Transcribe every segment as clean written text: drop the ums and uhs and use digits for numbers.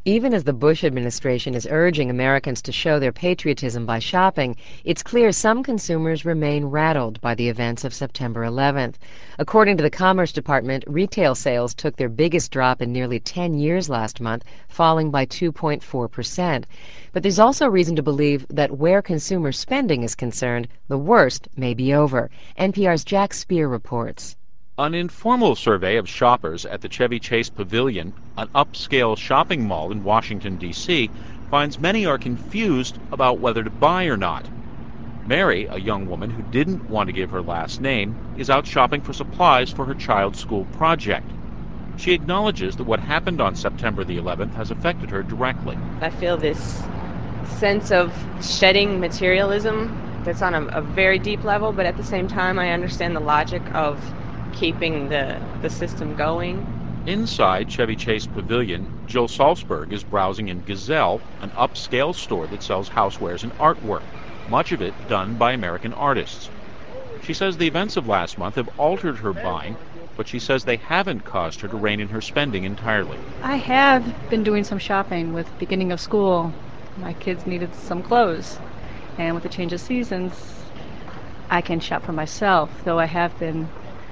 Even as the Bush administration is urging Americans to show their patriotism by shopping, it's clear some consumers remain rattled by the events of September 11th. According to the Commerce Department, retail sales took their biggest drop in nearly 10 years last month, falling by 2.4%. But there's also reason to believe that where consumer spending is concerned, the worst may be over. NPR's Jack Speer reports. An informal survey of shoppers at the Chevy Chase Pavilion, an upscale shopping mall in Washington, D.C., finds many are confused about whether to buy or not. Mary, a young woman who didn't want to give her last name, is out shopping for supplies for her child's school project. She acknowledges that what happened on September the 11th has affected her directly. I feel this sense of shedding materialism that's on a very deep level, but at the same time I understand the logic of keeping the system going. Inside Chevy Chase Pavilion, Jill Salzberg is browsing in Gazelle, an upscale store that sells housewares and artwork, much of it done by American artists. She says the events of last month have altered her buying, but she says they haven't caused her to rein in her spending entirely. I have been doing some shopping with beginning of school. My kids needed some clothes, and with the change of seasons, I can shop for myself, though I have been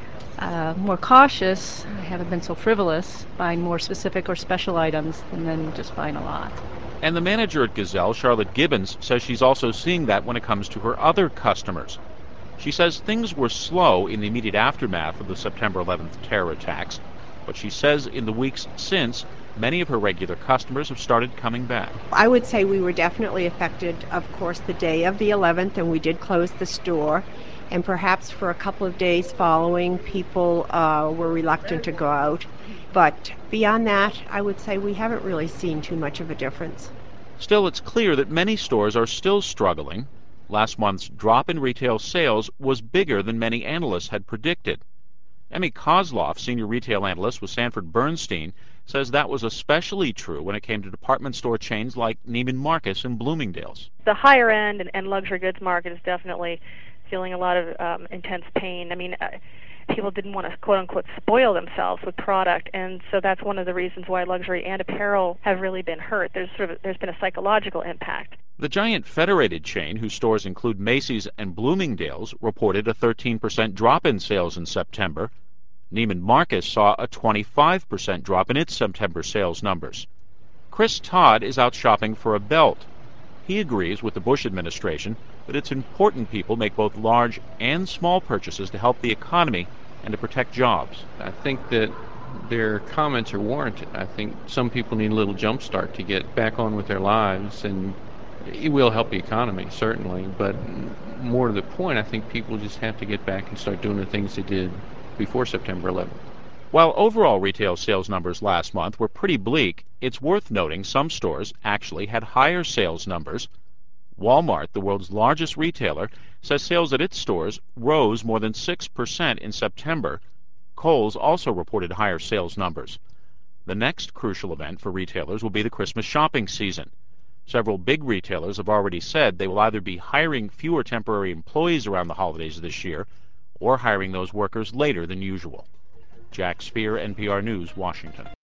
more cautious. I haven't been so frivolous, buying more specific or special items than then just buying a lot. And the manager at Gazelle, Charlotte Gibbons, says she's also seeing that when it comes to her other customers. She says things were slow in the immediate aftermath of the September 11th terror attacks, but she says in the weeks since, many of her regular customers have started coming back. I would say we were definitely affected, of course, the day of the 11th, and we did close the store. And perhaps for a couple of days following, people were reluctant to go out. But beyond that, I would say we haven't really seen too much of a difference. Still, it's clear that many stores are still struggling. Last month's drop in retail sales was bigger than many analysts had predicted. Emmy Kozloff, senior retail analyst with Sanford Bernstein, says that was especially true when it came to department store chains like Neiman Marcus and Bloomingdale's. The higher end and luxury goods market is definitely feeling a lot of intense pain. I mean, people didn't want to quote-unquote spoil themselves with product, and so that's one of the reasons why luxury and apparel have really been hurt. There's been a psychological impact. The giant Federated chain, whose stores include Macy's and Bloomingdale's, reported a 13% drop in sales in September. Neiman Marcus saw a 25% drop in its September sales numbers. Chris Todd is out shopping for a belt. He agrees with the Bush administration that it's important people make both large and small purchases to help the economy and to protect jobs. I think that their comments are warranted. I think some people need a little jump start to get back on with their lives, and it will help the economy, certainly. But more to the point, I think people just have to get back and start doing the things they did before September 11th. While overall retail sales numbers last month were pretty bleak, it's worth noting some stores actually had higher sales numbers. Walmart, the world's largest retailer, says sales at its stores rose more than 6% in September. Kohl's also reported higher sales numbers. The next crucial event for retailers will be the Christmas shopping season. Several big retailers have already said they will either be hiring fewer temporary employees around the holidays this year or hiring those workers later than usual. Jack Speer, NPR News, Washington.